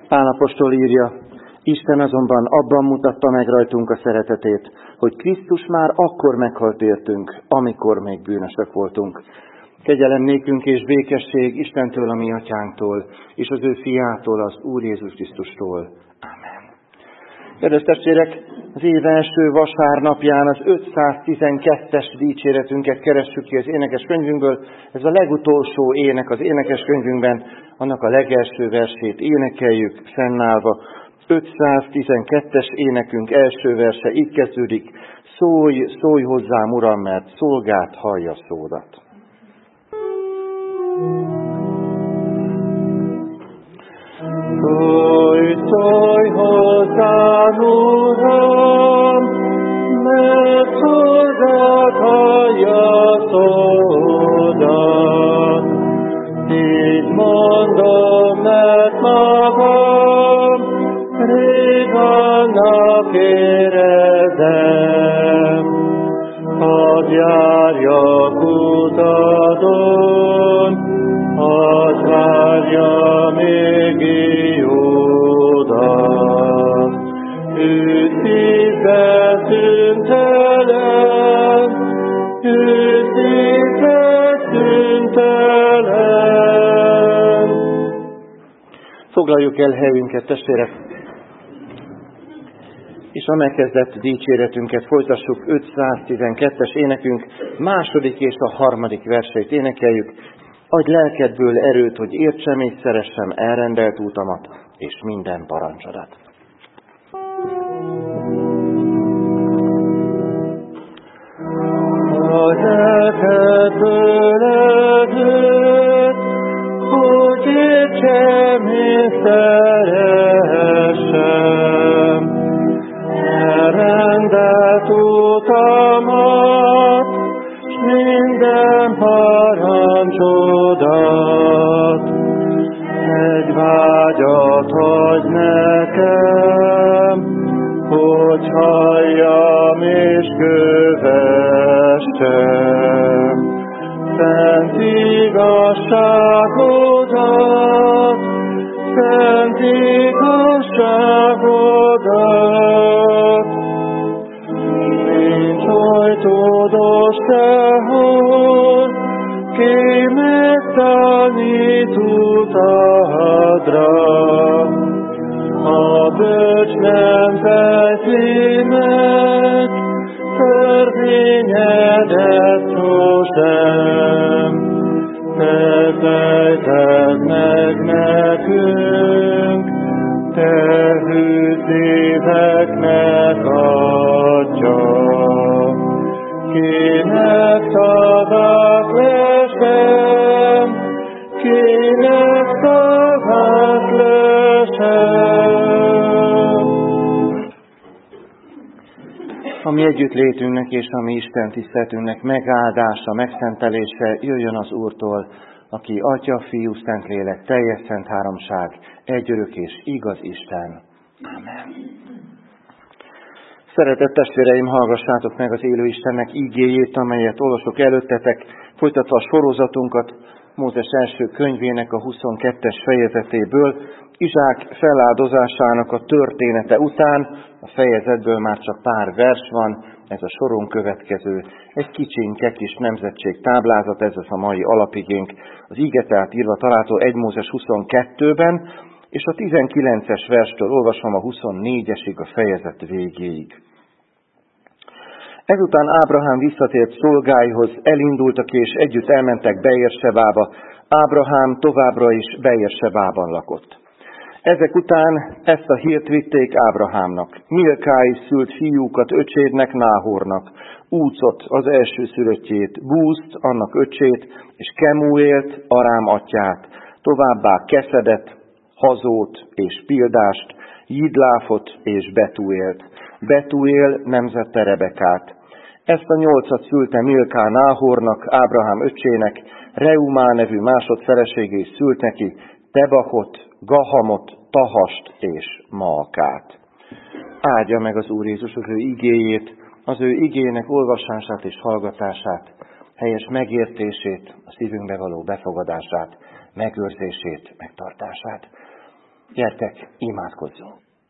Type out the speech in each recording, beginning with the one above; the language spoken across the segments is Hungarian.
Pál apostol írja, Isten azonban abban mutatta meg rajtunk a szeretetét, hogy Krisztus már akkor meghalt értünk, amikor még bűnösök voltunk. Kegyelem nékünk és békesség Istentől, a mi atyánktól, és az ő fiától, az Úr Jézus Krisztustól. Amen. Kedves testvérek, az év első vasárnapján az 512-es dicséretünket keressük ki az énekeskönyvünkből. Ez a legutolsó ének az énekeskönyvünkben, annak a legelső versét énekeljük fennállva. 512-es énekünk első verse így kezdődik: Szólj, szólj hozzám, Uram, mert szolgád hallja szódat. Szólj, szólj hozzám, Uram, mert szolgád hallja szódat. Így mondom, mert magam rég annak érezem, hadd járjak utadon, hadd várja még Jódat. Ő szívbe szüntelen, ő szívbe szüntelen. Foglaljuk el helyünket, testvérek, és a megkezdett dicséretünket folytassuk. 512-es énekünk második és a harmadik verseit énekeljük. Adj lelkedből erőt, hogy értsem és szeressem elrendelt útamat és minden parancsodat. Adj lelkedből erőt, hogy értsem és szeressem elrendelt utamat, s minden parancsodat. Egy vágyat adj nekem, hogy halljam és kövessem szent igazságodat, szent igazságodat. Nincs ajtódos sehol, ki megtanít utadra. A bölcs nem fejti meg törvényedet sosem. Te fejted meg nekünk, te hű szíveknek adja. Kinek szavát lesem, kinek szavát lesem. A mi együttlétünknek és a mi Isten tiszteletünknek megáldása, megszentelése jöjjön az Úrtól, aki Atya, Fiú, Szentlélek, teljes szent háromság, egyörök és igaz Isten. Amen. Szeretett testvéreim, hallgassátok meg az élő Istennek ígéjét, amelyet olvasok előttetek, folytatva a sorozatunkat Mózes első könyvének a 22-es fejezetéből, Izsák feláldozásának a története után. A fejezetből már csak pár vers van, ez a soron következő, egy kicsinke kis nemzetség táblázat, ez az a mai alapigénk. Az íge tehát írva található 1 Mózes 22-ben, és a 19-es verstől olvasom a 24-esig a fejezet végéig. Ezután Ábrahám visszatért szolgáihoz, elindultak és együtt elmentek Beérsebába. Ábrahám továbbra is Beérsebában lakott. Ezek után ezt a hírt vitték Ábrahámnak. Milkái szült fiúkat öcsédnek, Náhornak, Úcot az elsőszülöttjét, Búzt annak öcsét, és Kemuélt, Arám atyát, továbbá Keszedet, Hazót és Pildást, Jidláfot és Betuélt. Betuél nemzette Rebekát. Ezt a 8 szülte Milká Náhornak, Ábrahám öcsének, Reumá nevű másodfeleségé szült neki, Tebachot, Gahamot, Tahast és Maakát. Áldja meg az Úr Jézus az ő igéjét, az ő igének olvasását és hallgatását, helyes megértését, a szívünkbe való befogadását, megőrzését, megtartását. Gyertek, imádkozzunk!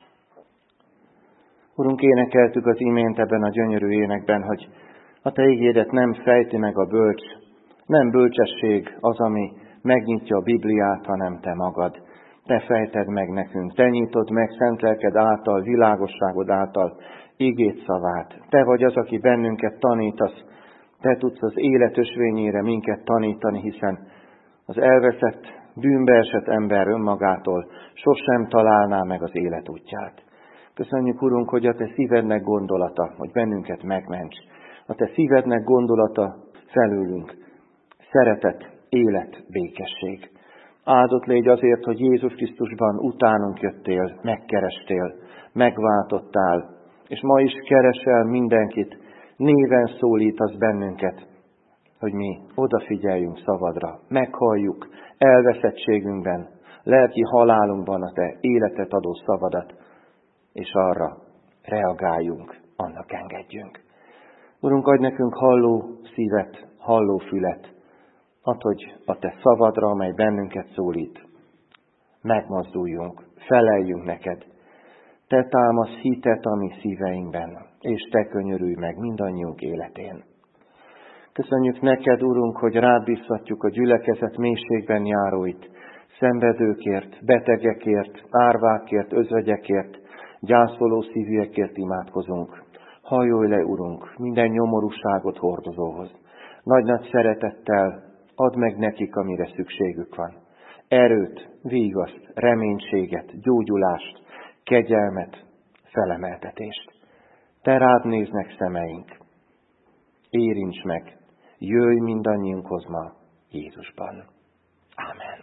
Urunk, énekeltük az imént ebben a gyönyörű énekben, hogy a Te igédet nem fejti meg a bölcs, nem bölcsesség az, ami megnyitja a Bibliát, hanem Te magad. Te fejted meg nekünk, Te nyitod meg szent lelked által, világosságod által igét szavát. Te vagy az, aki bennünket tanítasz, Te tudsz az élet ösvényére minket tanítani, hiszen az elveszett, bűnbe esett ember önmagától sosem találná meg az élet útját. Köszönjük, Urunk, hogy a Te szívednek gondolata, hogy bennünket megments. A Te szívednek gondolata felőlünk. Szeretet, élet, békesség. Áldott légy azért, hogy Jézus Krisztusban utánunk jöttél, megkerestél, megváltottál, és ma is keresel mindenkit, néven szólítasz bennünket, hogy mi odafigyeljünk szavadra, meghalljuk elveszettségünkben, lelki halálunkban a Te életet adó szavadat, és arra reagáljunk, annak engedjünk. Urunk, adj nekünk halló szívet, halló fület, add, hogy a Te szavadra, amely bennünket szólít, megmozduljunk, feleljünk neked. Te támasz hitet a mi szíveinkben, és Te könyörülj meg mindannyiunk életén. Köszönjük neked, Urunk, hogy rád bízhatjuk a gyülekezet mélységben járóit, szenvedőkért, betegekért, árvákért, özvegyekért, gyászoló szívűekért imádkozunk. Hajolj le, Urunk, minden nyomorúságot hordozóhoz. Nagy-nagy szeretettel add meg nekik, amire szükségük van. Erőt, vigaszt, reménységet, gyógyulást, kegyelmet, felemeltetést. Te rád néznek szemeink. Érints meg, jöjj mindannyiunkhoz ma Jézusban. Ámen.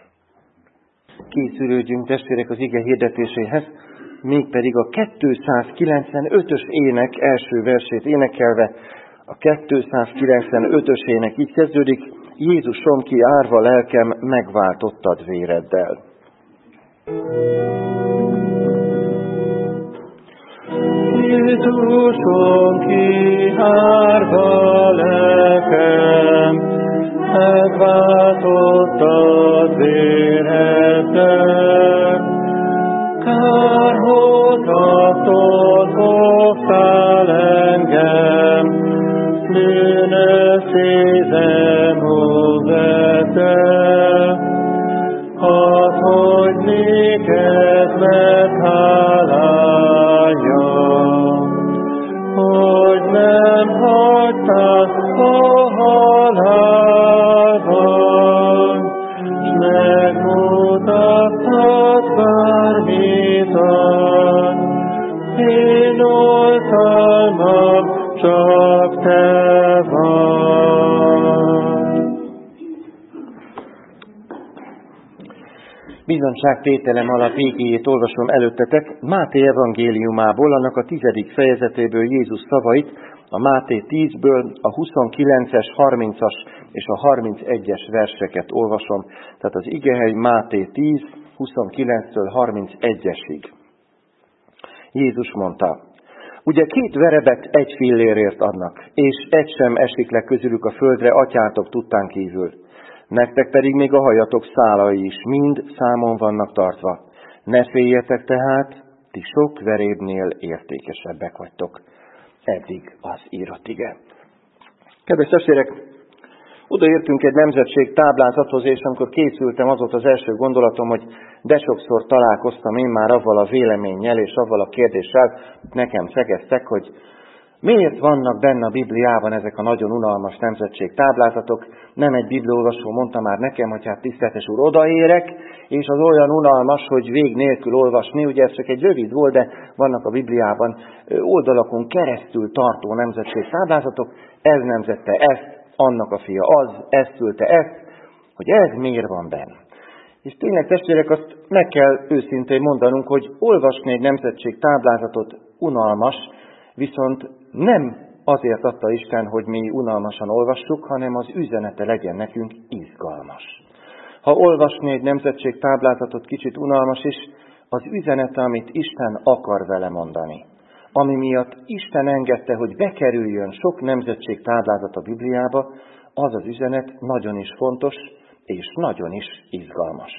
Készülődjünk, testvérek, az ige hirdetéséhez, mégpedig a 295-ös ének első versét énekelve. A 295-ös ének így kezdődik: Jézusom, ki árva lelkem, megváltottad véreddel. Jézusom, ki árva lelkem, megváltottad véreddel. Kárhozattól hoztál engem, bűnös szívemhoz vettél. Add, hogy néked megháláljam, hogy nem hagytál a halálban, s megmutattad bármit ad. Én oltalmam csak Te vagy. Bizonyságtételem alap igéjét olvasom előttetek Máté evangéliumából, annak a 10. fejezetéből Jézus szavait, a Máté 10-ből a 29-es, 30-as és a 31-es verseket olvasom. Tehát az igehely Máté 10, 29-től 31-esig. Jézus mondta: ugye 2 verebet 1 fillérért adnak, és egy sem esik le közülük a földre atyátok tudtán kívül. Nektek pedig még a hajatok szálai is mind számon vannak tartva. Ne féljetek tehát, ti sok verébnél értékesebbek vagytok. Eddig az írott ige. Kedves testvérek, odaértünk egy nemzetség táblázathoz, és amikor készültem, az volt az első gondolatom, hogy de sokszor találkoztam én már avval a véleménnyel és avval a kérdéssel, nekem szegeztek, hogy miért vannak benne a Bibliában ezek a nagyon unalmas nemzetség táblázatok. Nem egy bibliaolvasó mondta már nekem, hogy hát tiszteletes úr, odaérek, és az olyan unalmas, hogy vég nélkül olvasni. Ugye ez csak egy rövid volt, de vannak a Bibliában oldalakon keresztül tartó nemzetség táblázatok. Ez nemzette ezt, annak a fia az, ezt szülte ezt, hogy ez miért van benne. És tényleg, testvérek, azt meg kell őszintén mondanunk, hogy olvasni egy nemzetség táblázatot unalmas, viszont nem azért adta Isten, hogy mi unalmasan olvassuk, hanem az üzenete legyen nekünk izgalmas. Ha olvasni egy nemzetség táblázatot kicsit unalmas is, az üzenete, amit Isten akar vele mondani. Ami miatt Isten engedte, hogy bekerüljön sok nemzetség táblázat a Bibliába, az az üzenet nagyon is fontos és nagyon is izgalmas.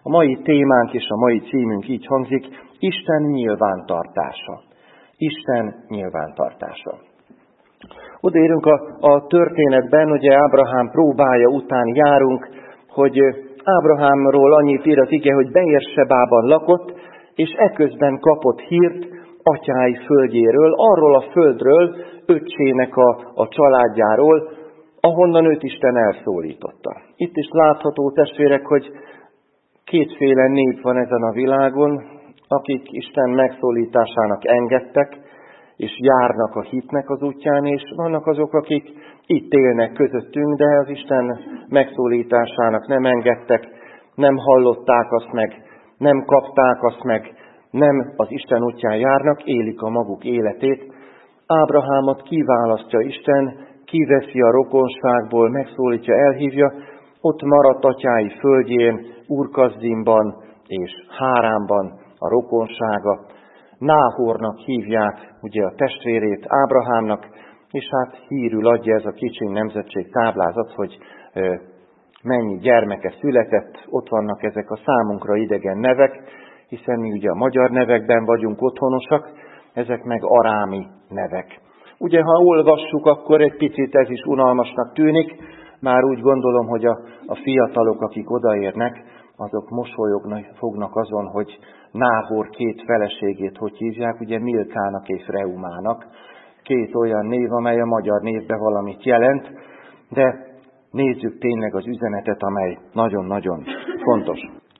A mai témánk és a mai címünk így hangzik: Isten nyilvántartása. Isten nyilvántartása. Odaérünk a történetben, ugye Ábrahám próbája után járunk, hogy Ábrahámról annyit ír az ige, hogy Beérsebában lakott, és eközben kapott hírt atyái földjéről, arról a földről, öccsének a családjáról, ahonnan őt Isten elszólította. Itt is látható, testvérek, hogy kétféle nép van ezen a világon, akik Isten megszólításának engedtek, és járnak a hitnek az útján, és vannak azok, akik itt élnek közöttünk, de az Isten megszólításának nem engedtek, nem hallották azt meg, nem kapták azt meg, nem az Isten útján járnak, élik a maguk életét. Ábrahámot kiválasztja Isten, kiveszi a rokonságból, megszólítja, elhívja, ott maradt atyái földjén, Úr-Kasdimban és Háránban a rokonsága. Náhornak hívják ugye a testvérét Ábrahámnak, és hát hírül adja ez a kicsi nemzetség táblázat, hogy mennyi gyermeke született, ott vannak ezek a számunkra idegen nevek, hiszen mi ugye a magyar nevekben vagyunk otthonosak, ezek meg arámi nevek. Ugye, ha olvassuk, akkor egy picit ez is unalmasnak tűnik, már úgy gondolom, hogy a fiatalok, akik odaérnek, azok mosolyogni fognak azon, hogy Náhor két feleségét hogy hívják, ugye Milkának és Reumának. Két olyan név, amely a magyar névben valamit jelent, de nézzük tényleg az üzenetet, amely nagyon-nagyon fontos.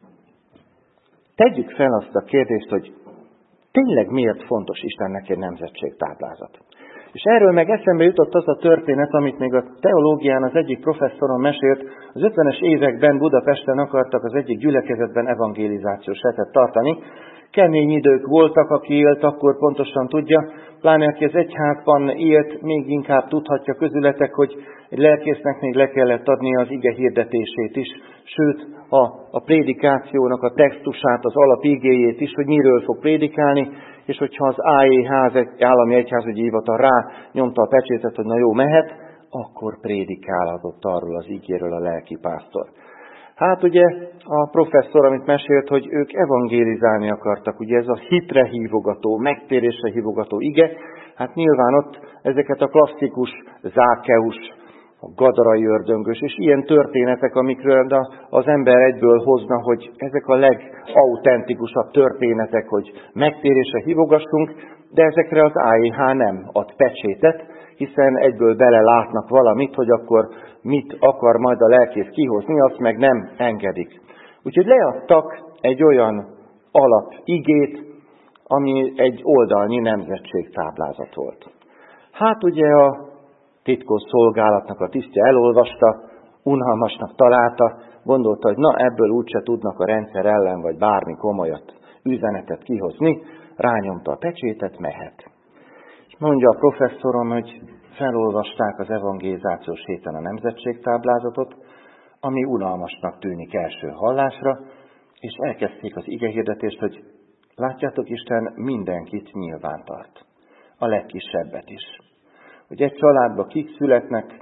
Tegyük fel azt a kérdést, hogy tényleg miért fontos Istennek egy nemzetségtáblázat. És erről meg eszembe jutott az a történet, amit még a teológián az egyik professzorom mesélt. Az 50-es években Budapesten akartak az egyik gyülekezetben evangelizációs hetet tartani. Kemény idők voltak, aki élt, akkor pontosan tudja, pláne aki az egyházban élt, még inkább tudhatja közületek, hogy egy lelkésznek még le kellett adni az ige hirdetését is, sőt a prédikációnak a textusát, az alapigéjét is, hogy miről fog prédikálni, és hogyha az AEH, Állami Egyházügyi Hivatal rá nyomta a pecsétet, hogy na jó, mehet, akkor prédikálhatott arról az igéről a lelkipásztor. Hát ugye a professzor, amit mesélt, hogy ők evangélizálni akartak, ugye ez a hitre hívogató, megtérésre hívogató ige, hát nyilván ott ezeket a klasszikus Zákeus, a gadarai ördöngös, és ilyen történetek, amikről az ember egyből hozna, hogy ezek a legautentikusabb történetek, hogy megtérésre hívogassunk, de ezekre az AEH nem ad pecsétet, hiszen egyből belelátnak valamit, hogy akkor mit akar majd a lelkész kihozni, azt meg nem engedik. Úgyhogy leadtak egy olyan alapigét, ami egy oldalnyi nemzetségtáblázat volt. Hát ugye a titkos szolgálatnak a tisztje elolvasta, unalmasnak találta, gondolta, hogy na ebből úgyse tudnak a rendszer ellen, vagy bármi komolyat, üzenetet kihozni, rányomta a pecsétet, mehet. És mondja a professzorom, hogy felolvasták az evangelizációs héten a nemzetségtáblázatot, ami unalmasnak tűnik első hallásra, és elkezdték az igehirdetést, hogy látjátok, Isten mindenkit nyilván tart, a legkisebbet is. Hogy egy családba kik születnek,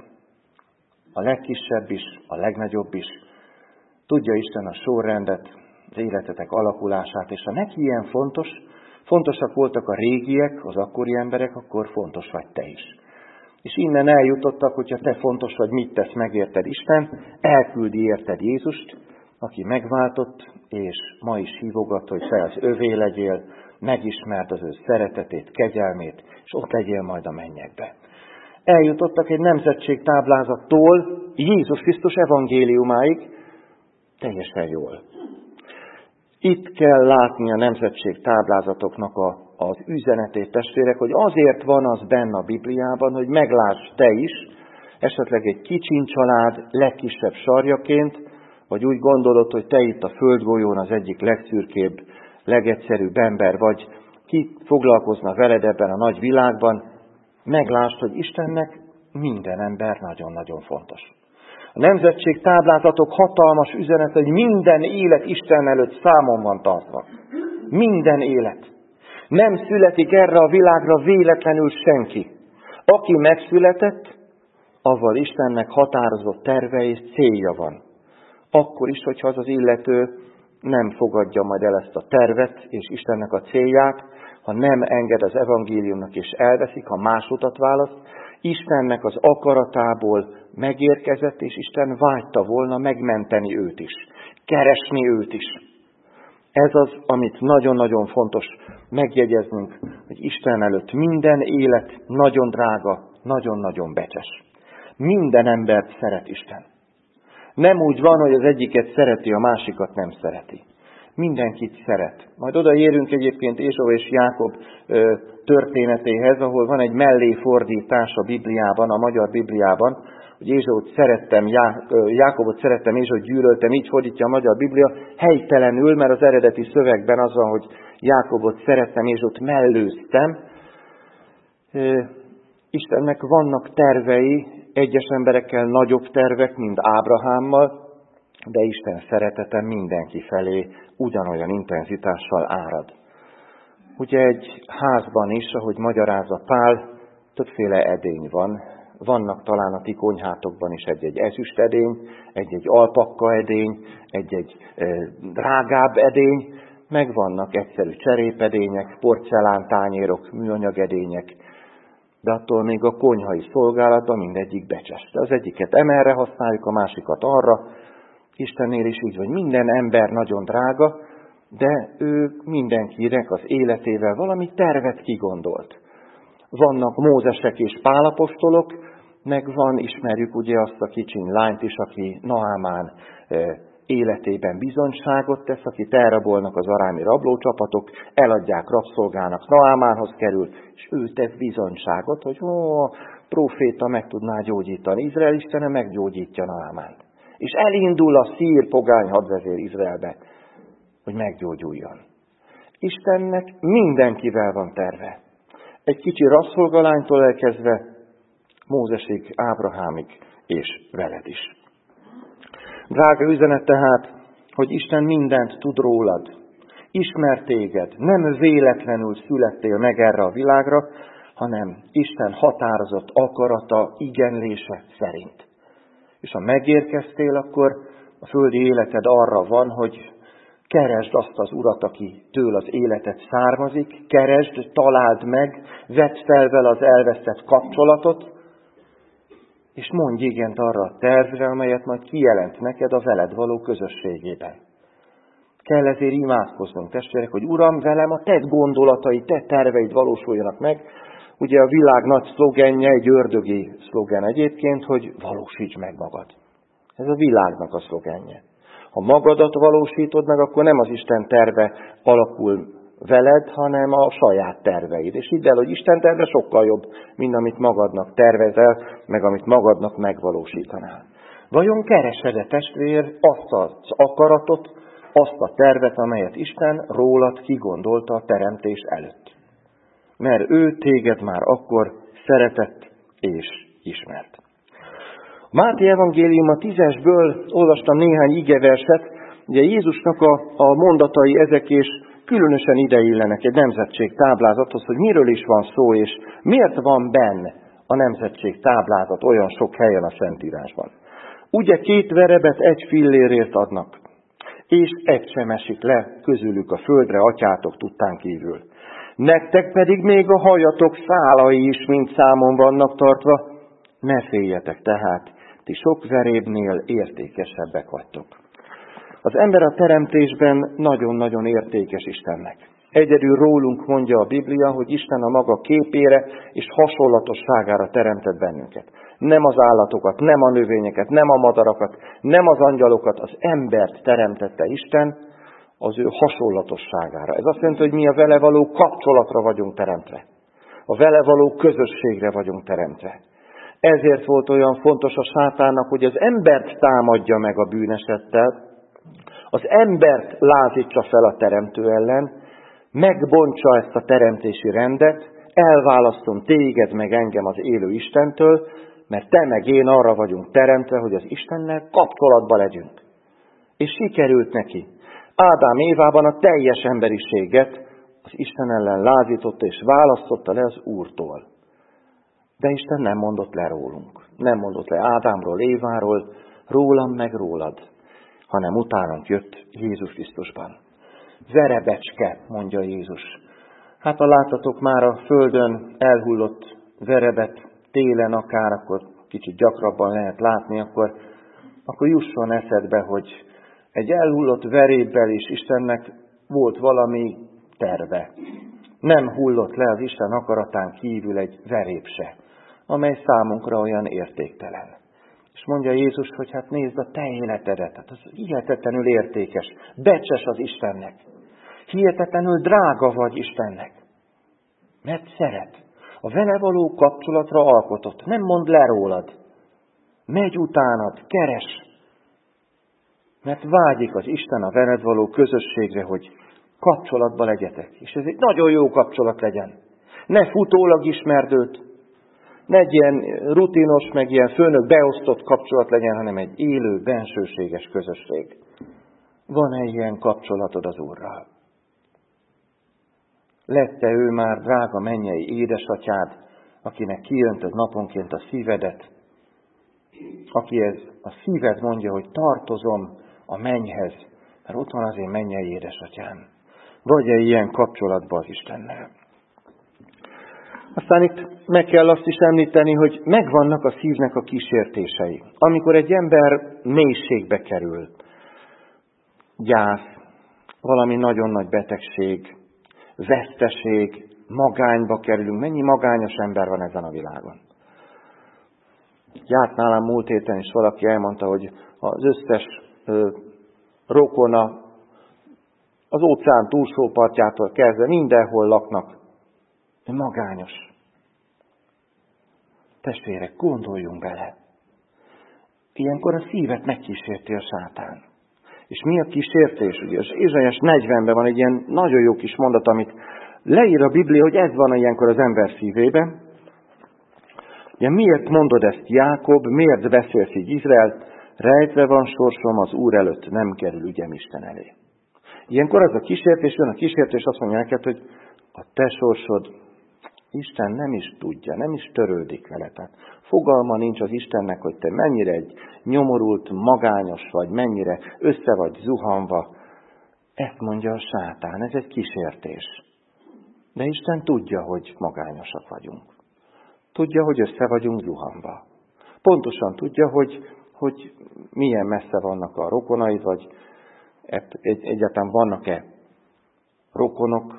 a legkisebb is, a legnagyobb is, tudja Isten a sorrendet, az életetek alakulását, és ha neki ilyen fontosak voltak a régiek, az akkori emberek, akkor fontos vagy te is. És innen eljutottak, hogyha te fontos vagy, mit tesz megérted Isten, elküldi érted Jézust, aki megváltott, és ma is hívogat, hogy te az övé legyél, megismerd az ő szeretetét, kegyelmét, és ott legyél majd a mennyekbe. Eljutottak egy nemzetségtáblázattól Jézus Krisztus evangéliumáig, teljesen jól. Itt kell látni a nemzetségtáblázatoknak az üzenetét, testvérek, hogy azért van az benne a Bibliában, hogy megláss te is, esetleg egy kicsin család legkisebb sarjaként, vagy úgy gondolod, hogy te itt a földgolyón az egyik legszürkébb, legegyszerűbb ember vagy, ki foglalkozna veled ebben a nagy világban, meglásd, hogy Istennek minden ember nagyon-nagyon fontos. A nemzetségtáblázatok hatalmas üzenet, hogy minden élet Isten előtt számon van tartva. Minden élet. Nem születik erre a világra véletlenül senki. Aki megszületett, avval Istennek határozott terve és célja van. Akkor is, hogyha az illető nem fogadja majd el ezt a tervet és Istennek a célját, ha nem enged az evangéliumnak és elveszik, ha más utat választ. Istennek az akaratából megérkezett, és Isten vágyta volna megmenteni őt is, keresni őt is. Ez az, amit nagyon-nagyon fontos megjegyeznünk, hogy Isten előtt minden élet nagyon drága, nagyon-nagyon becses. Minden embert szeret Isten. Nem úgy van, hogy az egyiket szereti, a másikat nem szereti. Mindenkit szeret. Majd odaérünk egyébként Ézsau és Jákob történetéhez, ahol van egy melléfordítás a Bibliában, a magyar Bibliában, hogy Ézsaut szerettem, Jákobot szerettem, Ézsaut gyűlöltem, így fordítja a magyar Biblia, helytelenül, mert az eredeti szövegben az van, hogy Jákobot szerettem, Ézsaut mellőztem. Istennek vannak tervei, egyes emberekkel nagyobb tervek, mint Ábrahámmal, de Isten szeretete mindenki felé ugyanolyan intenzitással árad. Ugye egy házban is, ahogy magyarázza Pál, többféle edény van. Vannak talán a ti konyhátokban is egy-egy ezüst edény, egy-egy alpakka edény, egy-egy drágább edény, meg vannak egyszerű cserépedények, porcelántányérok, műanyag edények, de attól még a konyhai szolgálatban mindegyik becses. De az egyiket emelre használjuk, a másikat arra. Istennél is így, hogy minden ember nagyon drága, de ő mindenkinek az életével valami tervet kigondolt. Vannak Mózesek és Pál apostolok, meg van, ismerjük ugye azt a kicsiny lányt is, aki Naámán életében bizonyságot tesz, akit elrabolnak az arámi rablócsapatok, eladják rabszolgának, Naámánhoz kerül, és ő tesz bizonyságot, hogy a próféta meg tudná gyógyítani. Izrael Istene meggyógyítja Naámánt. És elindul a szír pogány hadvezér Izraelbe, hogy meggyógyuljon. Istennek mindenkivel van terve. Egy kicsi rabszolgalánytól elkezdve Mózesig, Ábrahámig és veled is. Drága üzenet tehát, hogy Isten mindent tud rólad. Ismer téged. Nem véletlenül születtél meg erre a világra, hanem Isten határozott akarata, igenlése szerint. És ha megérkeztél, akkor a földi életed arra van, hogy keresd azt az Urat, aki től az életed származik, keresd, találd meg, vedd fel vele az elvesztett kapcsolatot, és mondj igent arra a tervre, amelyet majd kijelent neked a veled való közösségében. Kell ezért imádkoznunk, testvérek, hogy Uram, velem a te gondolatai, te terveid valósuljanak meg. Ugye a világ nagy szlogenje, egy ördögi szlogen egyébként, hogy valósíts meg magad. Ez a világnak a szlogenje. Ha magadat valósítod meg, akkor nem az Isten terve alakul veled, hanem a saját terveid. És hidd el, hogy Isten terve sokkal jobb, mint amit magadnak tervezel, meg amit magadnak megvalósítanál. Vajon keresed-e, testvér, azt az akaratot, azt a tervet, amelyet Isten rólad kigondolta a teremtés előtt? Mert ő téged már akkor szeretett és ismert. Máté evangélium a 10-esből olvastam néhány igeverset, ugye Jézusnak a mondatai ezek, és különösen ideillenek egy nemzetség táblázathoz, hogy miről is van szó, és miért van benne a nemzetség táblázat olyan sok helyen a Szentírásban. Ugye 2 verebet 1 fillérért adnak, és egy sem esik le közülük a földre atyátok tudtán kívül. Nektek pedig még a hajatok szálai is mind számon vannak tartva, ne féljetek tehát, ti sok verébnél értékesebbek vagytok. Az ember a teremtésben nagyon-nagyon értékes Istennek. Egyedül rólunk mondja a Biblia, hogy Isten a maga képére és hasonlatosságára teremtett bennünket. Nem az állatokat, nem a növényeket, nem a madarakat, nem az angyalokat, az embert teremtette Isten az ő hasonlatosságára. Ez azt jelenti, hogy mi a vele való kapcsolatra vagyunk teremtve. A vele való közösségre vagyunk teremtve. Ezért volt olyan fontos a sátánnak, hogy az embert támadja meg a bűnesettel, az embert lázítsa fel a teremtő ellen, megbontsa ezt a teremtési rendet, elválasztom téged meg engem az élő Istentől, mert te meg én arra vagyunk teremtve, hogy az Istennel kapcsolatba legyünk. És sikerült neki. Ádám Évában a teljes emberiséget az Isten ellen lázította és választotta le az Úrtól. De Isten nem mondott le rólunk. Nem mondott le Ádámról, Éváról, rólam meg rólad. hanem utánunk jött Jézus Krisztusban. Verebecske, mondja Jézus. Hát ha láttatok már a földön elhullott verebet, télen akár, akkor kicsit gyakrabban lehet látni, akkor jusson eszedbe, hogy egy elhullott verébbel is Istennek volt valami terve. Nem hullott le az Isten akaratán kívül egy veréb se, amely számunkra olyan értéktelen. És mondja Jézus, hogy hát nézd a te életedet, hát az hihetetlenül értékes, becses az Istennek. Hihetetlenül drága vagy Istennek. Mert szeret. A vele való kapcsolatra alkotott. Nem mond le rólad. Megy utánad, keres. Mert vágyik az Isten a veled való közösségre, hogy kapcsolatba legyetek. És ez egy nagyon jó kapcsolat legyen. Ne futólag ismerd őt. Ne egy ilyen rutinos, meg ilyen főnök beosztott kapcsolat legyen, hanem egy élő, bensőséges közösség. Van-e ilyen kapcsolatod az Úrral? Lett-e ő már drága mennyei édesatyád, akinek kiöntöd naponként a szívedet, akihez a szíved mondja, hogy tartozom a mennyhez, mert ott van az én mennyei édesatyám. Vagy-e ilyen kapcsolatban az Istennel? Aztán itt meg kell azt is említeni, hogy megvannak a szívnek a kísértései. Amikor egy ember mélységbe kerül, gyász, valami nagyon nagy betegség, veszteség, magányba kerülünk. Mennyi magányos ember van ezen a világon? Járt nálam múlt héten is valaki elmondta, hogy az összes rokona az óceán túlsó partjától kezdve mindenhol laknak. Magányos. Testvérek, gondoljunk bele. Ilyenkor a szívet megkísérti a sátán. És mi a kísértés? Ugye az Ézsaiás 40-ben van egy ilyen nagyon jó kis mondat, amit leír a Biblia, hogy ez van ilyenkor az ember szívében. Ugye miért mondod ezt, Jákob, miért beszélsz így, Izrael? Rejtve van sorsom, az Úr előtt nem kerül ügyem Isten elé. Ilyenkor az a kísértés, jön a kísértés, azt mondja neked, hogy a te sorsod, Isten nem is tudja, nem is törődik vele. Tehát fogalma nincs az Istennek, hogy te mennyire egy nyomorult, magányos vagy, mennyire össze vagy zuhanva. Ezt mondja a sátán, ez egy kísértés. De Isten tudja, hogy magányosak vagyunk. Tudja, hogy össze vagyunk zuhanva. Pontosan tudja, hogy milyen messze vannak a rokonaid, vagy egyáltalán vannak-e rokonok.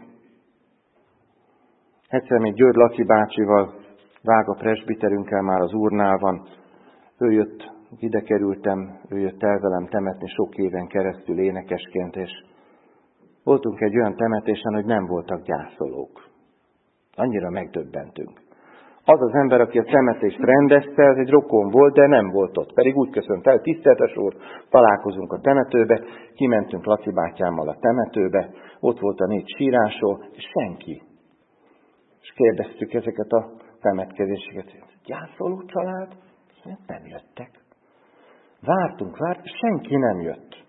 Egyszer még György Laci bácsival, Vága presbiterünkkel már az Úrnál van. Ő jött, ide kerültem, ő jött el velem temetni sok éven keresztül énekesként, és voltunk egy olyan temetésen, hogy nem voltak gyászolók. Annyira megdöbbentünk. Az az ember, aki a temetést rendezte, ez egy rokon volt, de nem volt ott. Pedig úgy köszönt el, tiszteletes úr, találkozunk a temetőbe, kimentünk Laci bátyámmal a temetőbe, ott volt a 4 sírásó, és senki. És kérdeztük ezeket a temetkezéseket, gyászoló család? Nem jöttek. Vártunk, senki nem jött.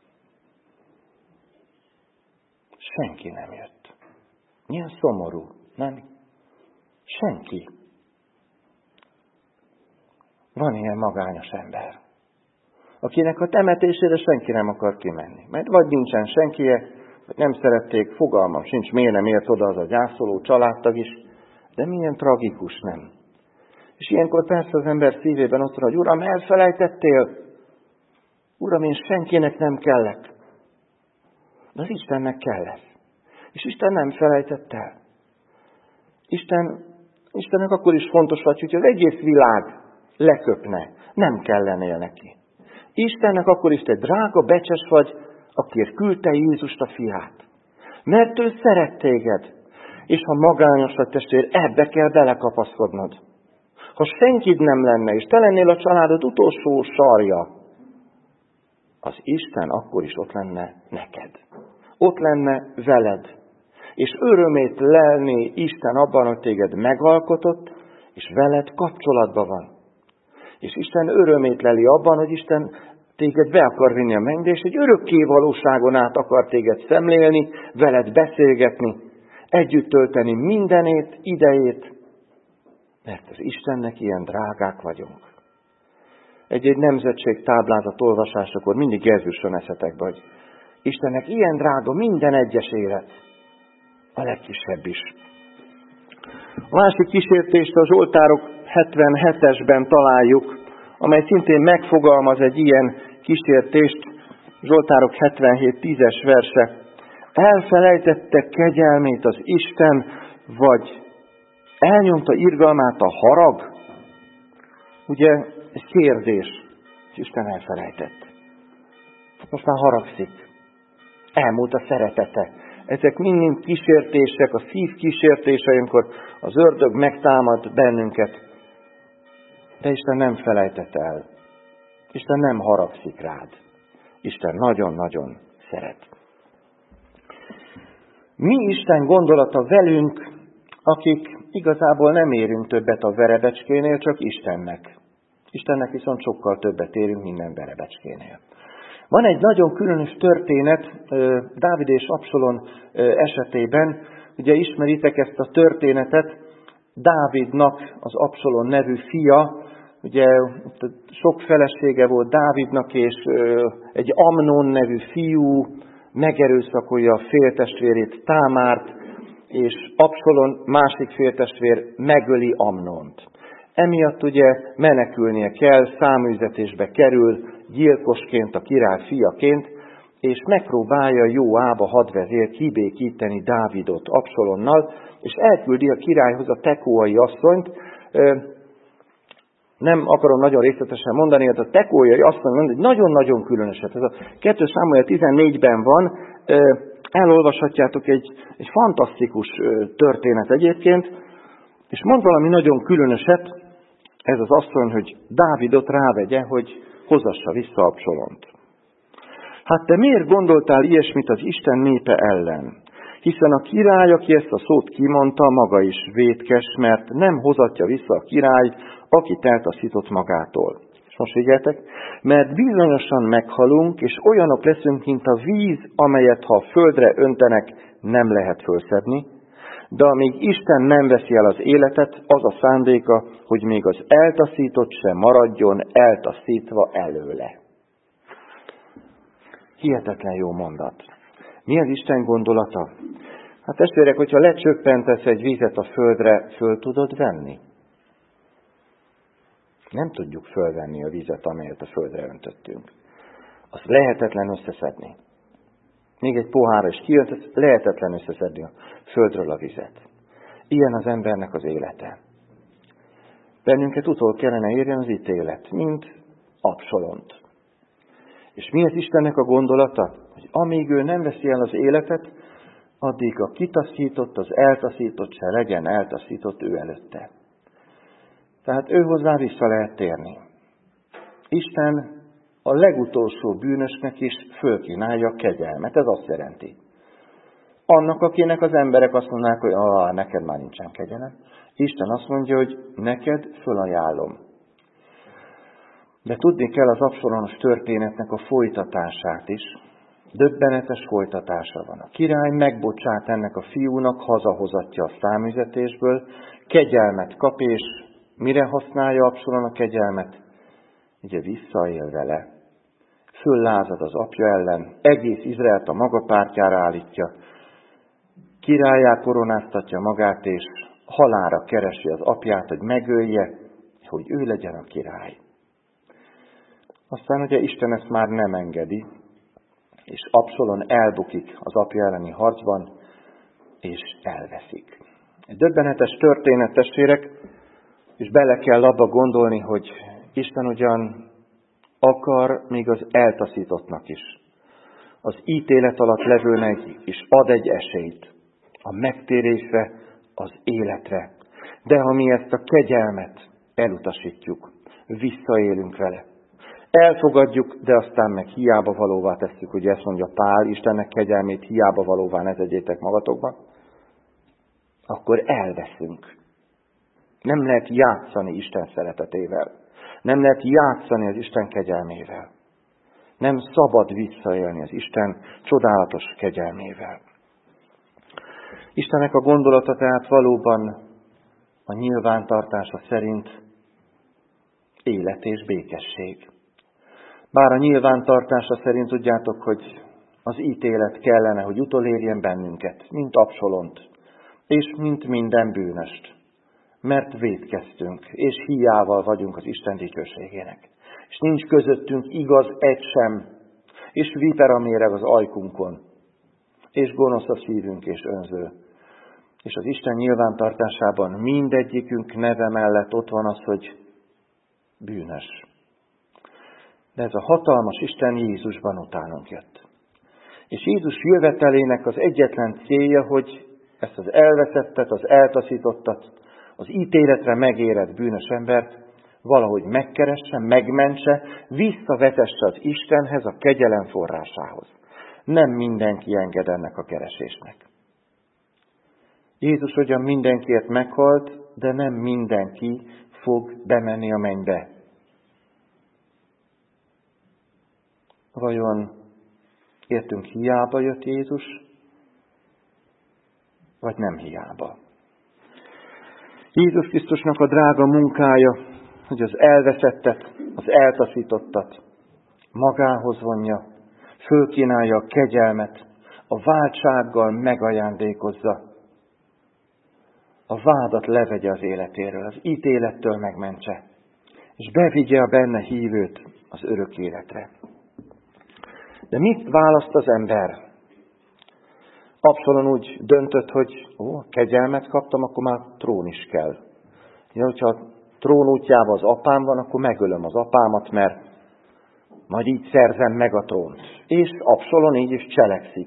Senki nem jött. Milyen szomorú, nem? Senki. Van ilyen magányos ember, akinek a temetésére senki nem akar kimenni. Mert vagy nincsen senkije, vagy nem szerették, fogalmam sincs, miért nem ért oda az a gyászoló családtag is, de milyen tragikus, nem? És ilyenkor persze az ember szívében ott van, hogy Uram, elfelejtettél? Uram, én senkinek nem kellek. De az Istennek kellett. És Isten nem felejtett el. Istennek akkor is fontos vagy, hogy az egész világ leköpne. Nem kellenél neki. Istennek akkor is te drága, becses vagy, akiért küldte Jézust a fiát. Mert ő szeret téged. És ha magányos vagy, testvér, ebbe kell belekapaszkodnod. Ha senkid nem lenne, és te lennél a családod utolsó sarja, az Isten akkor is ott lenne neked. Ott lenne veled. És örömét lelni Isten abban, hogy téged megalkotott, és veled kapcsolatban van. És Isten örömét leli abban, hogy Isten téged be akar vinni a mennybe, és egy örökké valóságon át akar téged szemlélni, veled beszélgetni, együtt tölteni mindenét, idejét, mert az Istennek ilyen drágák vagyunk. egy nemzetség táblázat olvasásakor mindig ez jusson eszetekbe, hogy Istennek ilyen drága minden egyes élet, a legkisebb is. A másik kísértést a Zsoltárok 77-esben találjuk, amely szintén megfogalmaz egy ilyen kísértést, Zsoltárok 77:10-es verse. Elfelejtette kegyelmét az Isten, vagy elnyomta irgalmát a harag? Ugye, ez kérdés, és Isten elfelejtett. Most már haragszik. Elmúlt a szeretete. Ezek mind kísértések, a szív kísértése, amikor az ördög megtámad bennünket. De Isten nem felejtett el. Isten nem haragszik rád. Isten nagyon-nagyon szeret. Mi Isten gondolata velünk, akik igazából nem érünk többet a verebecskénél, csak Istennek. Istennek viszont sokkal többet érünk minden verebecskénél. Van egy nagyon különös történet Dávid és Absalom esetében. Ugye ismeritek ezt a történetet, Dávidnak az Absalom nevű fia, ugye sok felesége volt Dávidnak, és egy Amnon nevű fiú megerőszakolja a féltestvérét, Támárt, és Absalom másik féltestvér megöli Amnont. Emiatt ugye menekülnie kell, száműzetésbe kerül, gyilkosként, a király fiaként, és megpróbálja Jóáb a hadvezér kibékíteni Dávidot Absalomnal, és elküldi a királyhoz a tekóai asszonyt. Nem akarom nagyon részletesen mondani, hogy a tekóai asszony nagyon-nagyon különöset. Ez a 2 Sámuel 14-ben van, elolvashatjátok, egy fantasztikus történet egyébként, és mond valami nagyon különöset, ez az asszony, hogy Dávidot rávegye, hogy hozassa vissza Absalomt. Hát te miért gondoltál ilyesmit az Isten népe ellen? Hiszen a király, aki ezt a szót kimondta, maga is vétkes, mert nem hozatja vissza a király, akit eltaszított magától. És most figyeljetek, mert bizonyosan meghalunk, és olyanok leszünk, mint a víz, amelyet ha a földre öntenek, nem lehet fölszedni, de amíg Isten nem veszi el az életet, az a szándéka, hogy még az eltaszított sem maradjon eltaszítva előle. Hihetetlen jó mondat. Mi az Isten gondolata? Hát testvérek, hogyha lecsöppentesz egy vizet a földre, föl tudod venni? Nem tudjuk fölvenni a vizet, amelyet a földre öntöttünk. Azt lehetetlen összeszedni. Még egy pohárra is kiöntesz, lehetetlen összeszedni a földről a vizet. Ilyen az embernek az élete. Bennünket utol kellene érjen az ítélet, mint Absalomt. És mi az Istennek a gondolata? Hogy amíg ő nem veszi el az életet, addig a kitaszított, az eltaszított se legyen eltaszított ő előtte. Tehát ő hozzá vissza lehet térni. Isten a legutolsó bűnösnek is fölkínálja a kegyelmet. Ez azt jelenti. Annak, akinek az emberek azt mondják, hogy neked már nincsen kegyelem. Isten azt mondja, hogy neked fölajánlom. De tudni kell az Absalomos történetnek a folytatását is. Döbbenetes folytatása van. A király megbocsát ennek a fiúnak, hazahozatja a számüzetésből, kegyelmet kap, és mire használja Absalom a kegyelmet? Ugye visszaél vele. Föllázad az apja ellen, egész Izraelt a maga pártjára állítja, királlyá koronáztatja magát, és halálra keresi az apját, hogy megölje, hogy ő legyen a király. Aztán ugye Isten ezt már nem engedi, és Absalom elbukik az apja elleni harcban, és elveszik. Egy döbbenetes történet, testvérek, és bele kell abba gondolni, hogy Isten ugyan akar még az eltaszítottnak is, az ítélet alatt levőnek is ad egy esélyt a megtérésre, az életre. De ha mi ezt a kegyelmet elutasítjuk, visszaélünk vele, elfogadjuk, de aztán meg hiába valóvá tesszük, ugye ezt mondja Pál, Istennek kegyelmét hiába valóvá ne tegyétek magatokba, akkor elveszünk. Nem lehet játszani Isten szeretetével. Nem lehet játszani az Isten kegyelmével. Nem szabad visszaélni az Isten csodálatos kegyelmével. Istennek a gondolata tehát valóban a nyilvántartása szerint élet és békesség. Bár a nyilvántartása szerint tudjátok, hogy az ítélet kellene, hogy utolérjen bennünket, mint Absalont, és mint minden bűnöst. Mert vétkeztünk, és hiával vagyunk az Isten dicsőségének. És nincs közöttünk igaz egy sem, és vipera méreg az ajkunkon, és gonosz a szívünk és önző. És az Isten nyilvántartásában mindegyikünk neve mellett ott van az, hogy bűnös. De ez a hatalmas Isten Jézusban utánunk jött. És Jézus jövetelének az egyetlen célja, hogy ezt az elveszettet, az eltaszítottat, az ítéletre megérett bűnös embert valahogy megkeresse, megmentse, visszavetesse az Istenhez, a kegyelem forrásához. Nem mindenki enged ennek a keresésnek. Jézus ugyan mindenkiért meghalt, de nem mindenki fog bemenni a mennybe. Vajon értünk hiába jött Jézus, vagy nem hiába? Jézus Krisztusnak a drága munkája, hogy az elveszettet, az eltaszítottat magához vonja, fölkínálja a kegyelmet, a váltsággal megajándékozza, a vádat levegye az életéről, az ítélettől megmentse, és bevigye a benne hívőt az örök életre. De mit választ az ember? Absalom úgy döntött, hogy kegyelmet kaptam, akkor már trón is kell. Ja, hogyha trón útjában az apám van, akkor megölöm az apámat, mert majd így szerzem meg a trónt. És Absalom így is cselekszik.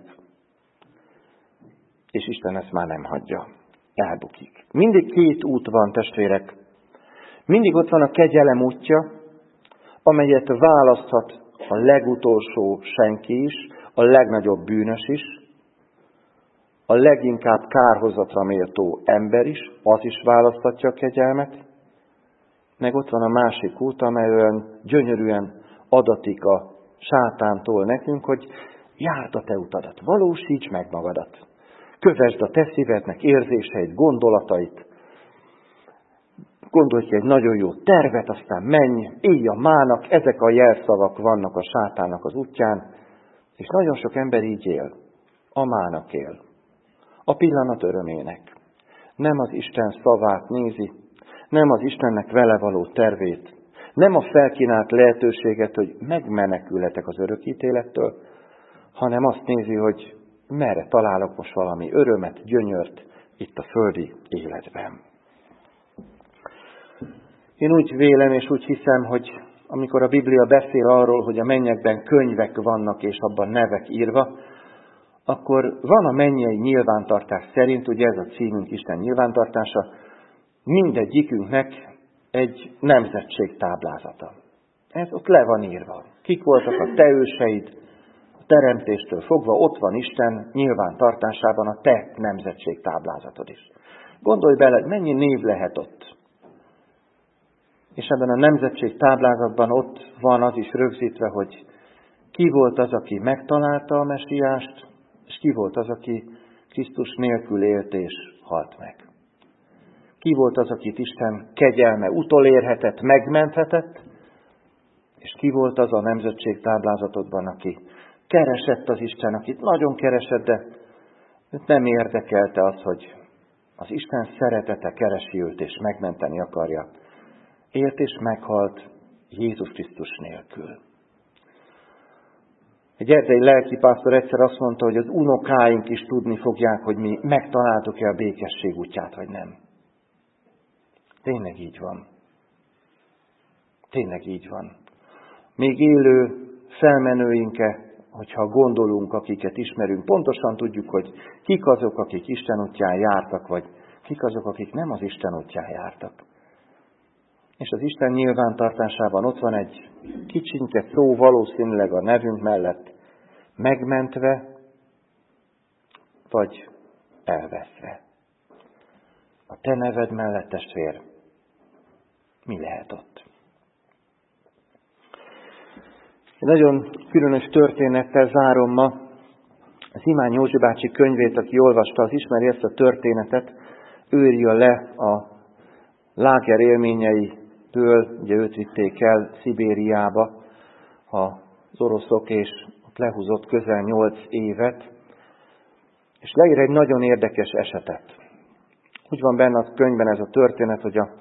És Isten ezt már nem hagyja. Elbukik. Mindig két út van, testvérek. Mindig ott van a kegyelem útja, amelyet választhat a legutolsó senki is, a legnagyobb bűnös is, a leginkább kárhozatra méltó ember is, az is választhatja a kegyelmet, meg ott van a másik út, amely olyan gyönyörűen adatik a sátántól nekünk, hogy járd a te utadat, valósíts meg magadat, kövesd a te szívednek érzéseit, gondolatait, gondolj ki egy nagyon jó tervet, aztán menj, élj a mának, ezek a jelszavak vannak a sátának az útján, és nagyon sok ember így él, a mának él, a pillanat örömének. Nem az Isten szavát nézi, nem az Istennek vele való tervét, nem a felkínált lehetőséget, hogy megmenekülhetek az örök ítélettől, hanem azt nézi, hogy merre találok most valami örömet, gyönyört itt a földi életben. Én úgy vélem és úgy hiszem, hogy amikor a Biblia beszél arról, hogy a mennyekben könyvek vannak és abban nevek írva, akkor van a mennyei nyilvántartás szerint, ugye ez a címünk Isten nyilvántartása, mindegyikünknek egy nemzetség táblázata. Ez ott le van írva. Kik voltak a te őseid, a teremtéstől fogva, ott van Isten nyilvántartásában a te nemzetség táblázatod is. Gondolj bele, mennyi név lehet ott. És ebben a nemzetség táblázatban ott van az is rögzítve, hogy ki volt az, aki megtalálta a mesiást, és ki volt az, aki Krisztus nélkül élt és halt meg. Ki volt az, akit Isten kegyelme utolérhetett, megmenthetett, és ki volt az a nemzetség táblázatodban, aki keresett az Isten, akit nagyon keresett, de nem érdekelte az, hogy az Isten szeretete keresi őt és megmenteni akarja. Élt és meghalt Jézus Krisztus nélkül. Egy erdei lelkipásztor egyszer azt mondta, hogy az unokáink is tudni fogják, hogy mi megtaláltuk-e a békesség útját, vagy nem. Tényleg így van. Tényleg így van. Még élő felmenőinke, hogyha gondolunk, akiket ismerünk, pontosan tudjuk, hogy kik azok, akik Isten útján jártak, vagy kik azok, akik nem az Isten útján jártak. És az Isten nyilvántartásában ott van egy kicsinke szó valószínűleg a nevünk mellett, megmentve, vagy elveszve. A te neved mellett, testvér, mi lehet ott? Egy nagyon különös történettel zárom ma. Az Imány Józsi bácsi könyvét, aki olvasta, az ismeri ezt a történetet, ő írja le a láger élményei ugye őt vitték el Szibériába az oroszok, és ott lehúzott közel 8 évet, és leír egy nagyon érdekes esetet. Úgy van benne a könyvben ez a történet, hogy a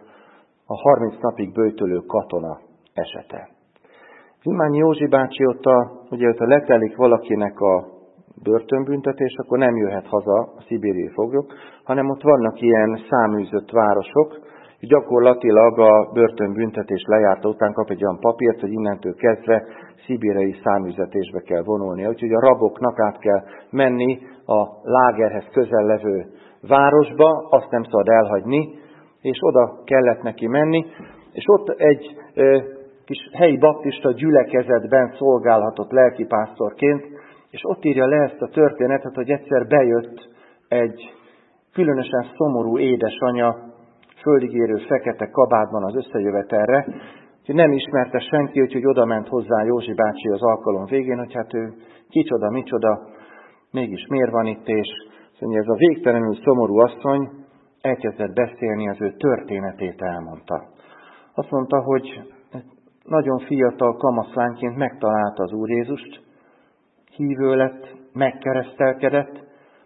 30 napig böjtölő katona esete. Zimányi Józsi bácsi ugye ott letelik valakinek a börtönbüntetés, akkor nem jöhet haza a szibériai foglyok, hanem ott vannak ilyen száműzött városok, és gyakorlatilag a börtönbüntetés lejárta után kap egy olyan papírt, hogy innentől kezdve szibériai száműzetésbe kell vonulnia. Úgyhogy a raboknak át kell menni a lágerhez közel levő városba, azt nem szabad elhagyni, és oda kellett neki menni, és ott egy kis helyi baptista gyülekezetben szolgálhatott lelkipásztorként, és ott írja le ezt a történetet, hogy egyszer bejött egy különösen szomorú édesanya, földigérő fekete kabátban az összejövetelre, hogy nem ismerte senki, úgyhogy oda ment hozzá Józsi bácsi az alkalom végén, hogy hát ő kicsoda, micsoda, mégis miért van itt, és szóval ez a végtelenül szomorú asszony elkezdett beszélni, az ő történetét elmondta. Azt mondta, hogy nagyon fiatal kamaszlányként megtalálta az Úr Jézust, hívő lett, megkeresztelkedett,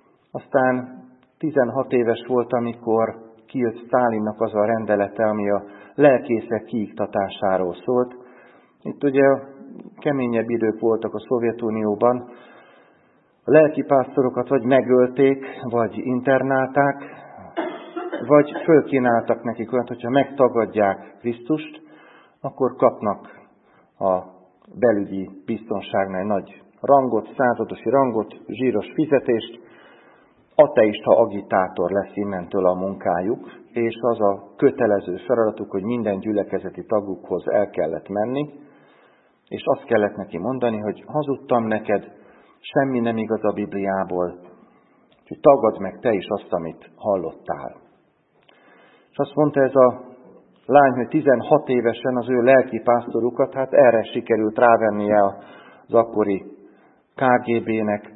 aztán 16 éves volt, amikor kijött Sztálinnak az a rendelete, ami a lelkészek kiiktatásáról szólt. Itt ugye keményebb idők voltak a Szovjetunióban. A lelkipásztorokat vagy megölték, vagy internálták, vagy fölkínáltak nekik olyat, hogyha megtagadják Krisztust, akkor kapnak a belügyi biztonságnál nagy rangot, századosi rangot, zsíros fizetést, ateista agitátor lesz innentől a munkájuk, és az a kötelező feladatuk, hogy minden gyülekezeti tagukhoz el kellett menni, és azt kellett neki mondani, hogy hazudtam neked, semmi nem igaz a Bibliából, hogy tagadd meg te is azt, amit hallottál. És azt mondta ez a lány, hogy 16 évesen az ő lelkipásztorukat, hát erre sikerült rávennie az akkori KGB-nek,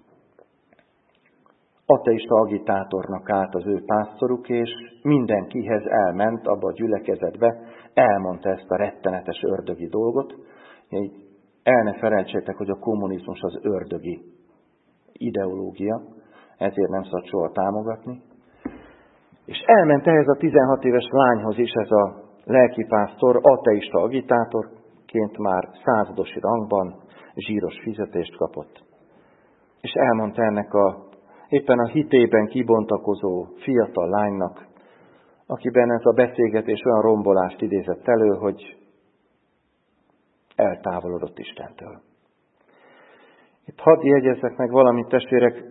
ateista agitátornak állt az ő pásztoruk, és mindenkihez elment abba a gyülekezetbe, elmondta ezt a rettenetes ördögi dolgot. El ne felejtsétek, hogy a kommunizmus az ördögi ideológia, ezért nem szabad soha támogatni. És elment ehhez a 16 éves lányhoz is ez a lelkipásztor, ateista agitátorként már századosi rangban zsíros fizetést kapott. És elmondta ennek éppen a hitében kibontakozó fiatal lánynak, akiben ez a beszélgetés olyan rombolást idézett elő, hogy eltávolodott Istentől. Itt hadd jegyezzek meg valamit, testvérek,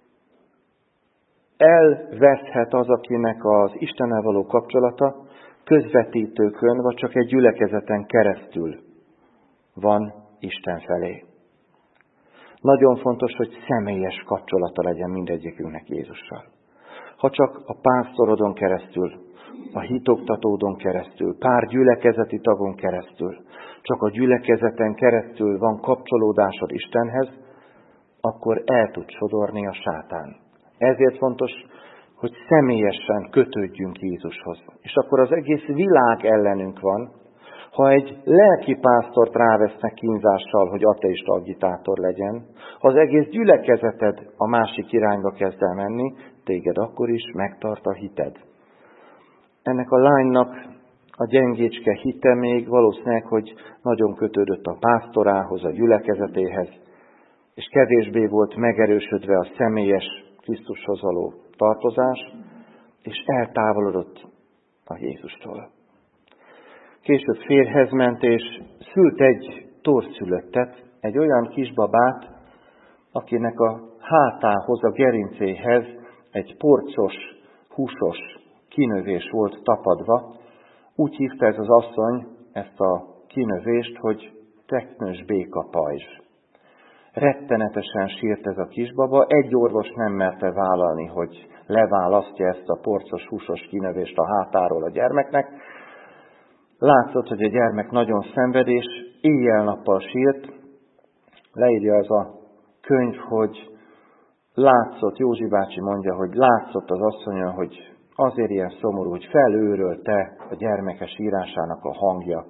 elveszhet az, akinek az Istennel való kapcsolata közvetítőkön, vagy csak egy gyülekezeten keresztül van Isten felé. Nagyon fontos, hogy személyes kapcsolata legyen mindegyikünknek Jézussal. Ha csak a pásztorodon keresztül, a hitoktatódon keresztül, pár gyülekezeti tagon keresztül, csak a gyülekezeten keresztül van kapcsolódásod Istenhez, akkor el tud sodorni a sátán. Ezért fontos, hogy személyesen kötődjünk Jézushoz. És akkor az egész világ ellenünk van. Ha egy lelkipásztort rávesznek kínzással, hogy ateista agitátor legyen, ha az egész gyülekezeted a másik irányba kezd el menni, téged akkor is megtart a hited. Ennek a lánynak a gyengécske hite még valószínűleg, hogy nagyon kötődött a pásztorához, a gyülekezetéhez, és kevésbé volt megerősödve a személyes Krisztushoz való tartozás, és eltávolodott a Jézustól. Később férjhez ment, és szült egy torszülöttet, egy olyan kisbabát, akinek a hátához, a gerincéhez egy porcos, húsos kinövés volt tapadva. Úgy hívta ez az asszony ezt a kinövést, hogy teknős béka pajzs. Rettenetesen sírt ez a kisbaba, egy orvos nem merte vállalni, hogy leválasztja ezt a porcos, húsos kinövést a hátáról a gyermeknek. Látszott, hogy a gyermek nagyon szenved, és éjjel-nappal sírt. Leírja ez a könyv, hogy látszott, Józsi bácsi mondja, hogy látszott az asszonyon, hogy azért ilyen szomorú, hogy felőrölte a gyermeke sírásának a hangja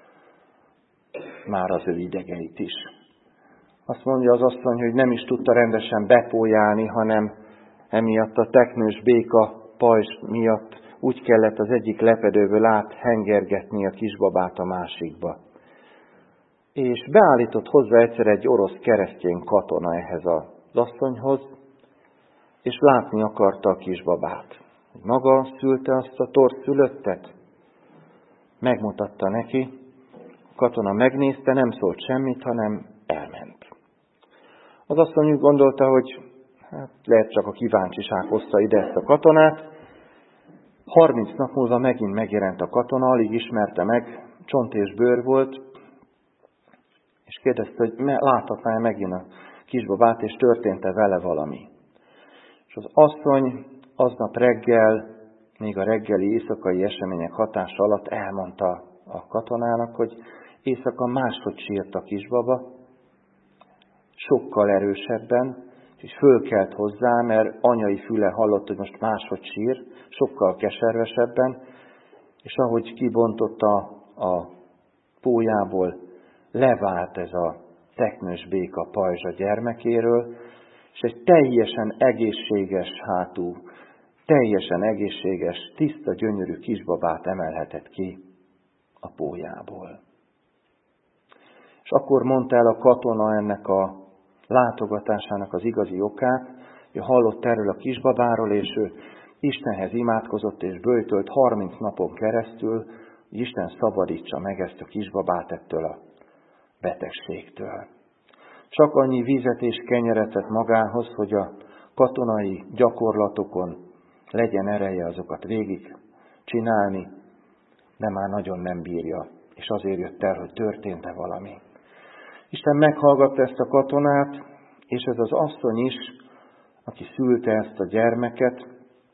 már az ő idegeit is. Azt mondja az asszony, hogy nem is tudta rendesen bepójálni, hanem emiatt a teknős béka pajzs miatt úgy kellett az egyik lepedőből áthengergetni a kisbabát a másikba. És beállított hozzá egyszer egy orosz keresztény katona ehhez az asszonyhoz, és látni akarta a kisbabát. Maga szülte azt a torszülöttet? Megmutatta neki. A katona megnézte, nem szólt semmit, hanem elment. Az asszony úgy gondolta, hogy lehet csak a kíváncsiság hozta ide ezt a katonát. 30 nap múlva megint megjelent a katona, alig ismerte meg, csont és bőr volt, és kérdezte, hogy láthatná megint a kisbabát, és történt-e vele valami. És az asszony aznap reggel, még a reggeli éjszakai események hatása alatt elmondta a katonának, hogy éjszaka máshogy sírt a kisbaba, sokkal erősebben, és fölkelt hozzá, mert anyai füle hallott, hogy most máshogy sír, sokkal keservesebben, és ahogy kibontotta a pólyából, levált ez a teknős béka pajzs a gyermekéről, és egy teljesen egészséges hátú, teljesen egészséges, tiszta, gyönyörű kisbabát emelhetett ki a pólyából. És akkor mondta el a katona ennek a látogatásának az igazi okát, hogy hallott erről a kisbabáról, és ő Istenhez imádkozott és böjtölt 30 napon keresztül, hogy Isten szabadítsa meg ezt a kisbabát ettől a betegségtől. Csak annyi vizet és kenyeret vett magához, hogy a katonai gyakorlatokon legyen ereje azokat végig csinálni, de már nagyon nem bírja, és azért jött el, hogy történt-e valami. Isten meghallgatta ezt a katonát, és ez az asszony is, aki szülte ezt a gyermeket,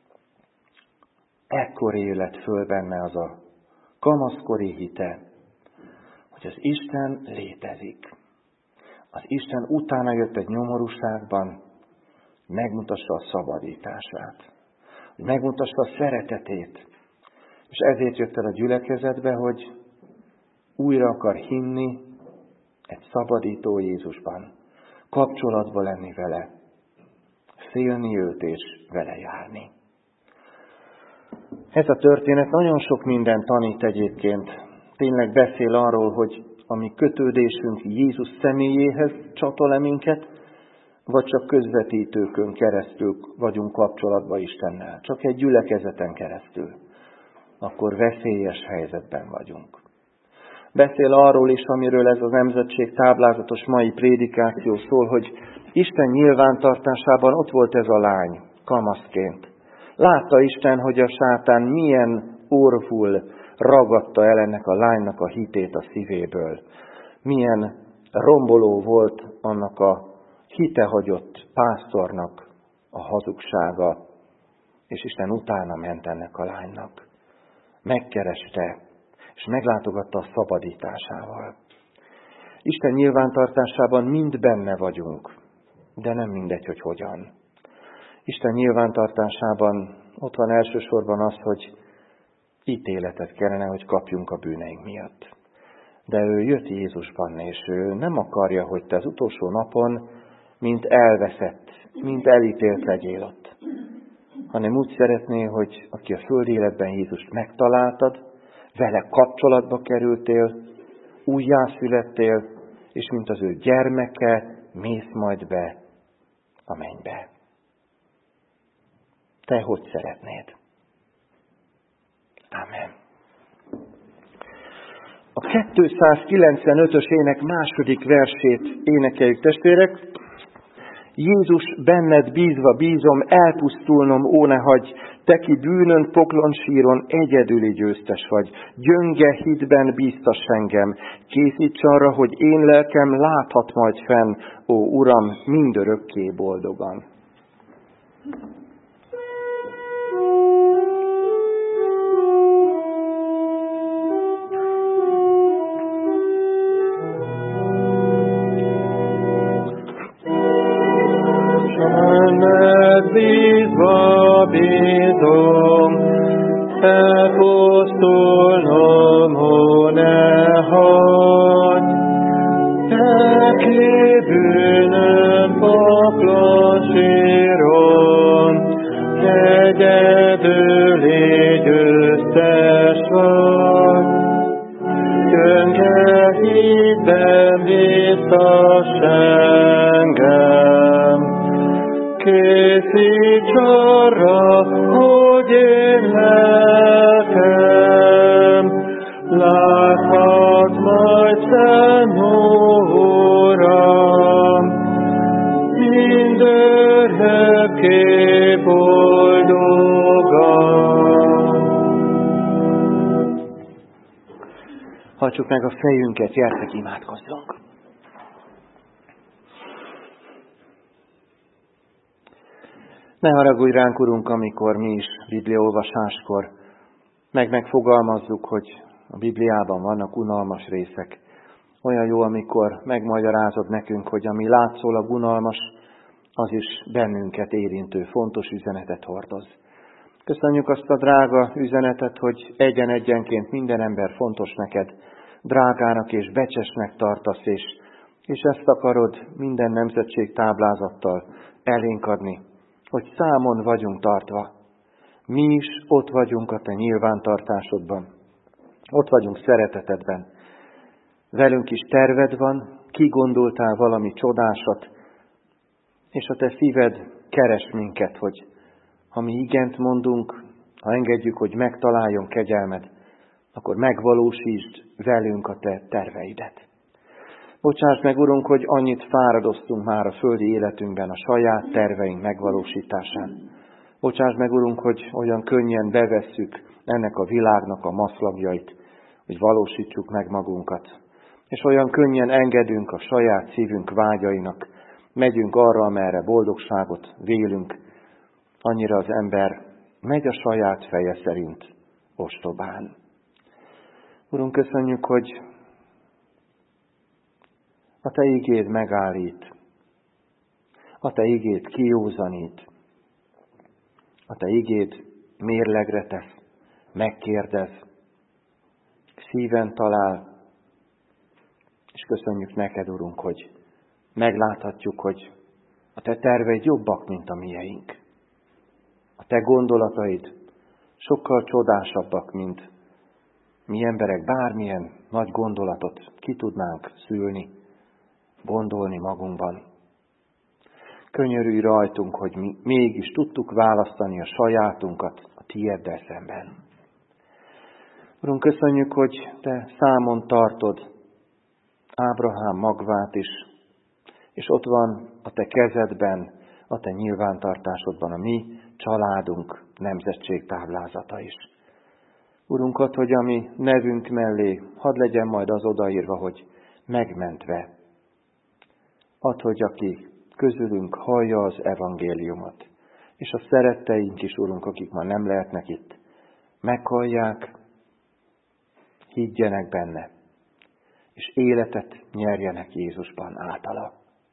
ekkor élet föl benne az a kamaszkori hite, hogy az Isten létezik. Az Isten utána jött egy nyomorúságban, megmutassa a szabadítását, hogy megmutassa a szeretetét, és ezért jött el a gyülekezetbe, hogy újra akar hinni egy szabadító Jézusban, kapcsolatba lenni vele, félni őt és vele járni. Ez a történet nagyon sok mindent tanít egyébként. Tényleg beszél arról, hogy a mi kötődésünk Jézus személyéhez csatol-e minket, vagy csak közvetítőkön keresztül vagyunk kapcsolatban Istennel, csak egy gyülekezeten keresztül. Akkor veszélyes helyzetben vagyunk. Beszél arról is, amiről ez az nemzetség táblázatos mai prédikáció szól, hogy Isten nyilvántartásában ott volt ez a lány, kamaszként. Látta Isten, hogy a sátán milyen orvul ragadta el ennek a lánynak a hitét a szívéből. Milyen romboló volt annak a hitehagyott pásztornak a hazugsága, és Isten utána ment ennek a lánynak. Megkereste, és meglátogatta a szabadításával. Isten nyilvántartásában mind benne vagyunk, de nem mindegy, hogy hogyan. Isten nyilvántartásában ott van elsősorban az, hogy ítéletet kellene, hogy kapjunk a bűneink miatt. De ő jött Jézusban, és ő nem akarja, hogy te az utolsó napon mint elveszett, mint elítélt legyél ott. Hanem úgy szeretné, hogy aki a földi életben Jézust megtaláltad, vele kapcsolatba kerültél, újjászülettél, és mint az ő gyermeke, mész majd be a mennybe. Te hogy szeretnéd? Amen. A 295-ös ének második versét énekeljük, testvérek. Jézus, benned bízva bízom, elpusztulnom, ó ne hagyj, te ki bűnön, poklon, síron egyedüli győztes vagy. Gyönge hitben bíztass engem, készíts arra, hogy én lelkem láthat majd fenn, ó Uram, mindörökké boldogan. Bízva bízom, készíts arra, hogy én lelkem láthat majd szent Uram, mindörökké boldogan. Hajtsuk meg a fejünket, gyertek, imádkozzunk. Ne haragudj ránk, Urunk, amikor mi is bibliaolvasáskor megfogalmazzuk, hogy a Bibliában vannak unalmas részek. Olyan jó, amikor megmagyarázod nekünk, hogy ami látszólag unalmas, az is bennünket érintő, fontos üzenetet hordoz. Köszönjük azt a drága üzenetet, hogy egyen-egyenként minden ember fontos neked, drágának és becsesnek tartasz, és ezt akarod minden nemzetség táblázattal elénk adni, hogy számon vagyunk tartva. Mi is ott vagyunk a te nyilvántartásodban, ott vagyunk szeretetedben. Velünk is terved van, kigondoltál valami csodásat, és a te szíved keres minket, hogy ha mi igent mondunk, ha engedjük, hogy megtaláljon kegyelmed, akkor megvalósítsd velünk a te terveidet. Bocsáss meg, Urunk, hogy annyit fáradoztunk már a földi életünkben a saját terveink megvalósításán. Bocsáss meg, Urunk, hogy olyan könnyen bevesszük ennek a világnak a maszlagjait, hogy valósítjuk meg magunkat. És olyan könnyen engedünk a saját szívünk vágyainak, megyünk arra, amerre boldogságot vélünk. Annyira az ember megy a saját feje szerint ostobán. Urunk, köszönjük, hogy a te igéd megállít, a te igéd kijózanít, a te igéd mérlegre tesz, megkérdez, szíven talál, és köszönjük neked, Urunk, hogy megláthatjuk, hogy a te terveid jobbak, mint a mieink. A te gondolataid sokkal csodásabbak, mint mi emberek bármilyen nagy gondolatot ki tudnánk szülni, gondolni magunkban. Könyörülj rajtunk, hogy mi mégis tudtuk választani a sajátunkat a tieddel szemben. Urunk, köszönjük, hogy te számon tartod Ábrahám magvát is, és ott van a te kezedben, a te nyilvántartásodban a mi családunk nemzetség táblázata is. Urunk, add, hogy a mi nevünk mellé hadd legyen majd az odaírva, hogy megmentve. Add, hogy aki közülünk hallja az evangéliumot, és a szeretteink is, Urunk, akik ma nem lehetnek itt, meghallják, higgyenek benne, és életet nyerjenek Jézusban általa.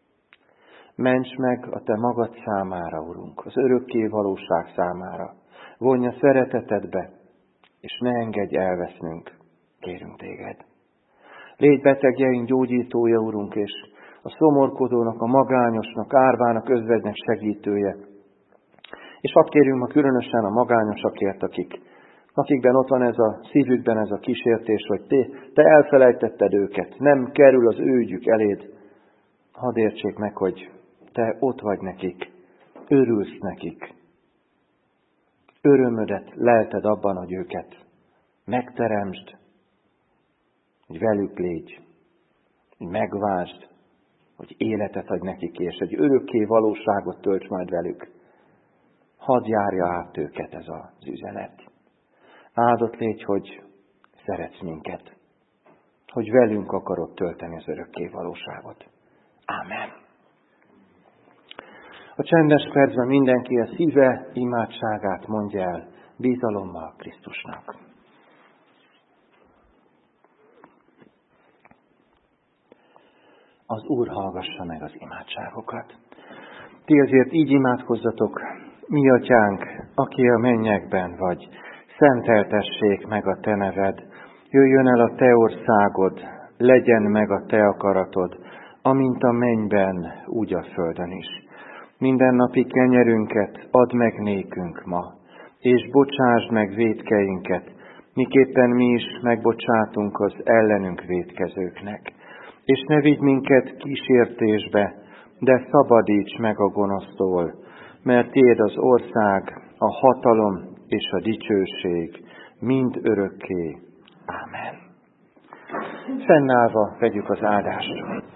Ments meg a te magad számára, Urunk, az örökké valóság számára. Vonj a szeretetedbe, és ne engedj elvesznünk, kérünk téged. Légy betegjeink gyógyítója, Urunk, és a szomorkodónak, a magányosnak, árvának, özvegynek segítője. És hadd kérjünk ma különösen a magányosakért, akikben ott van ez a szívükben ez a kísértés, hogy te elfelejtetted őket, nem kerül az ő ügyük eléd. Hadd értsék meg, hogy te ott vagy nekik, örülsz nekik. Örömödet lelted abban, hogy őket megteremtsd, hogy velük légy, hogy megváltsd, hogy életet adj nekik, és egy örökké valóságot tölts majd velük. Hadd járja át őket ez az üzenet. Áldott légy, hogy szeretsz minket, hogy velünk akarod tölteni az örökké valóságot. Ámen. A csendes percben mindenki a szíve imádságát mondja el bizalommal Krisztusnak. Az Úr hallgassa meg az imádságokat. Ti azért így imádkozzatok: mi atyánk, aki a mennyekben vagy, szenteltessék meg a te neved, jöjjön el a te országod, legyen meg a te akaratod, amint a mennyben, úgy a földön is. Mindennapi kenyerünket add meg nékünk ma, és bocsásd meg vétkeinket, miképpen mi is megbocsátunk az ellenünk vétkezőknek. És ne vigy minket kísértésbe, de szabadíts meg a gonosztól, mert tiéd az ország, a hatalom és a dicsőség mind örökké. Ámen. Fennállva vegyük az áldást.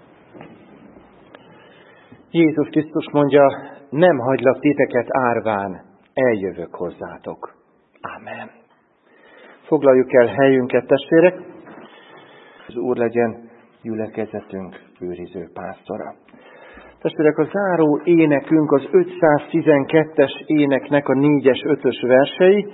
Jézus Krisztus mondja, nem hagylak titeket árván, eljövök hozzátok. Ámen. Foglaljuk el helyünket, testvérek. Az Úr legyen gyülekezetünk őriző pásztora. Testvérek, a záró énekünk az 512-es éneknek a 4-es, 5-ös versei.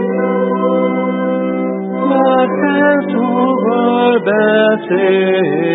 Már felszóval beszél,